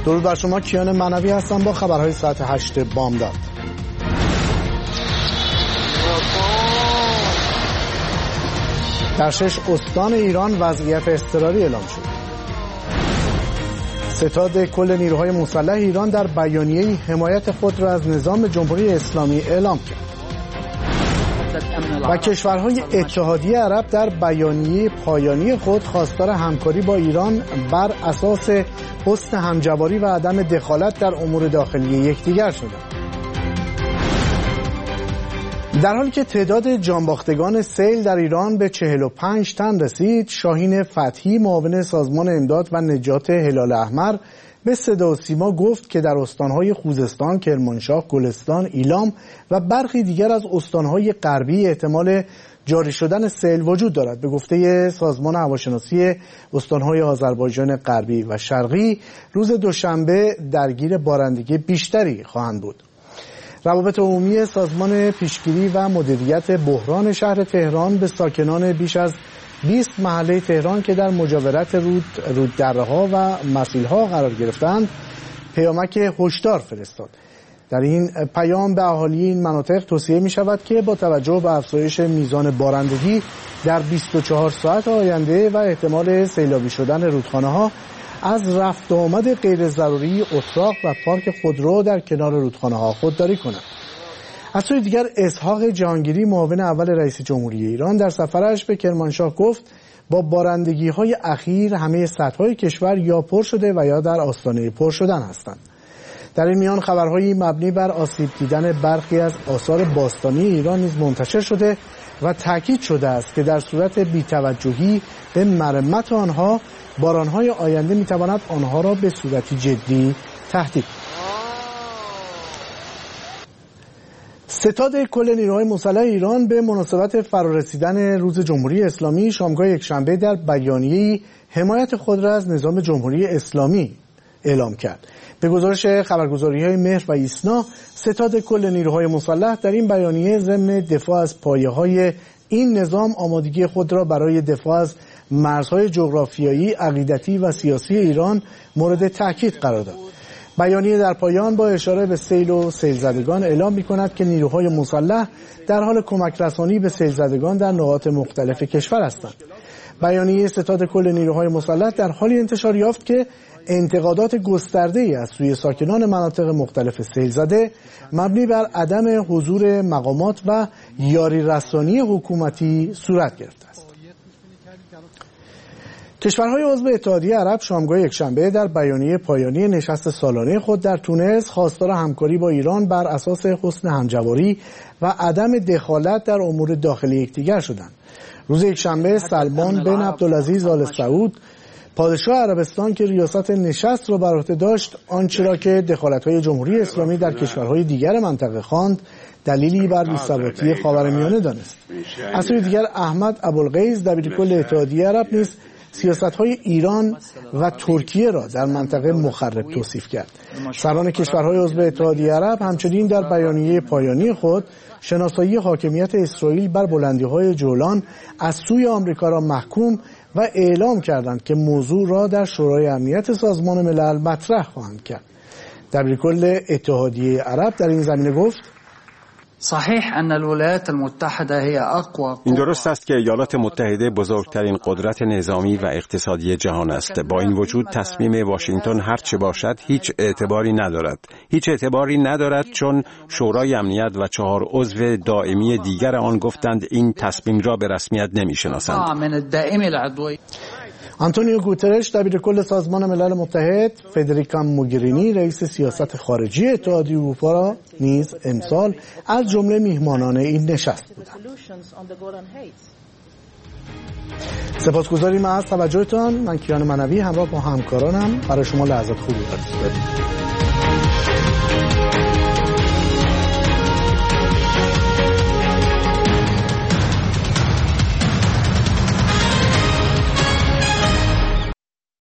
درود بر شما، کیان منوی هستم با خبرهای ساعت 8 بامداد. در 6 استان ایران وضعیت اضطراری اعلام شد. ستاد کل نیروهای مسلح ایران در بیانیه‌ای حمایت خود را از نظام جمهوری اسلامی اعلام کرد. و کشورهای اتحادیه عرب در بیانیه پایانی خود خواستار همکاری با ایران بر اساس حسن همجواری و عدم دخالت در امور داخلی یکدیگر شدند. در حالی که تعداد جانباختگان سیل در ایران به 45 تن رسید، شاهین فتحی معاون سازمان امداد و نجات هلال احمر به صدا و سیما گفت که در استانهای خوزستان، کرمانشاه، گلستان، ایلام و برخی دیگر از استانهای غربی احتمال جاری شدن سیل وجود دارد. به گفته سازمان هواشناسی استانهای آذربایجان غربی و شرقی، روز دوشنبه درگیر بارندگی بیشتری خواهند بود. روابط عمومی سازمان پیشگیری و مدیریت بحران شهر تهران به ساکنان بیش از 20 محله تهران که در مجاورت روددره‌ها و مسیل‌ها قرار گرفتند پیامک هشدار فرستاد. در این پیام به اهالی این مناطق توصیه می شود که با توجه به افزایش میزان بارندگی در 24 ساعت آینده و احتمال سیلابی شدن رودخانه‌ها از رفت و آمد غیر ضروری اتراق و پارک خودرو در کنار رودخانه‌ها خودداری کنند. از سوی دیگر اسحاق جهانگیری معاون اول رئیس جمهوری ایران در سفرش به کرمانشاه گفت با بارندگی‌های اخیر همه سطح‌های کشور یا پر شده و یا در آستانه پر شدن هستند. در این میان خبرهایی مبنی بر آسیب دیدن برخی از آثار باستانی ایران نیز منتشر شده و تاکید شده است که در صورت بی‌توجهی به مرمت آنها باران‌های آینده می‌تواند آنها را به صورتی جدی تهدید کند. ستاد کل نیروهای مسلح ایران به مناسبت فرارسیدن روز جمهوری اسلامی شامگاه یکشنبه در بیانیه‌ای حمایت خود را از نظام جمهوری اسلامی اعلام کرد. به گزارش خبرگزاری‌های مهر و ایسنا، ستاد کل نیروهای مسلح در این بیانیه ضمن دفاع از پایه‌های این نظام آمادگی خود را برای دفاع از مرزهای جغرافیایی، عقیدتی و سیاسی ایران مورد تأکید قرار داد. بیانیه در پایان با اشاره به سیل و سیلزدگان اعلام می‌کند که نیروهای مسلح در حال کمک رسانی به سیلزدگان در نقاط مختلف کشور هستند. بیانیه ستاد کل نیروهای مسلح در حالی انتشار یافت که انتقادات گسترده‌ای از سوی ساکنان مناطق مختلف سیلزده مبنی بر عدم حضور مقامات و یاری رسانی حکومتی صورت گرفته است. کشورهای عضو اتحادیه عرب شامگاه یکشنبه در بیانیه پایانی نشست سالانه خود در تونس خواستار همکاری با ایران بر اساس حسن همجواری و عدم دخالت در امور داخلی یکدیگر شدند. روز یکشنبه سلمان بن عبدالعزیز آل سعود پادشاه عربستان که ریاست نشست را بر عهده داشت آنچه را که دخالت‌های جمهوری اسلامی در کشورهای دیگر منطقه خواند دلیلی بر بی‌ثباتی خاورمیانه دانست. از سوی دیگر احمد ابوالغیث دبیرکل اتحادیه عرب نیز سیاست‌های ایران و ترکیه را در منطقه مخرب توصیف کرد. سران کشورهای عضو اتحادیه عرب همچنین در بیانیه پایانی خود شناسایی حاکمیت اسرائیل بر بلندی‌های جولان از سوی آمریکا را محکوم و اعلام کردند که موضوع را در شورای امنیت سازمان ملل مطرح خواهند کرد. دبیرکل اتحادیه عرب در این زمینه گفت: این درست است که ایالات متحده بزرگترین قدرت نظامی و اقتصادی جهان است. با این وجود تصمیم واشنگتن هر چه باشد هیچ اعتباری ندارد. هیچ اعتباری ندارد چون شورای امنیت و 4 عضو دائمی دیگر آن گفتند این تصمیم را به رسمیت نمی‌شناسند. آنتونیو گوترش دبیرکل سازمان ملل متحد، فدریکا موگرینی رئیس سیاست خارجی اتحادیه اروپا را نیز امسال از جمله میهمانان این نشست بودند. سپاسگزاریم از توجهتان. من کیان منوی همراه با همکارانم برای شما لحظات خوبی آرزو داریم.